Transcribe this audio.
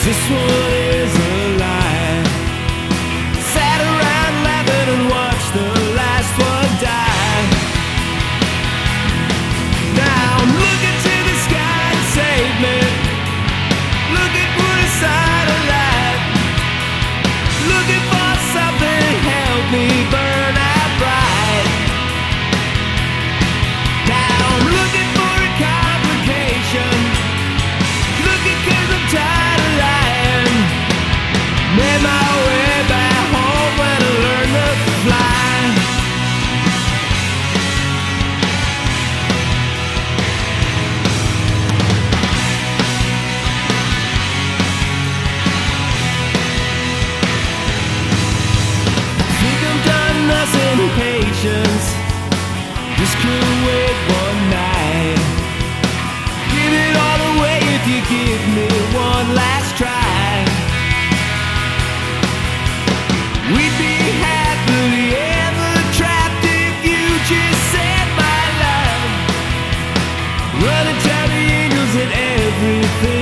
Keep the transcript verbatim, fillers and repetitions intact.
This one is a lie. Sat around laughing and watched the last one die. Now I'm looking to the sky to save me, looking for a sign of life, looking for something to help me burn out bright. Now I'm looking for a complication, looking 'cause I'm tired of lying. Made my way back home when I learned to fly. Think I'm done nursing patience, just couldn't wait one night. Give it all away if you give me one last try. We'd be happily ever trapped if you just saved my life. Running down the angels and everything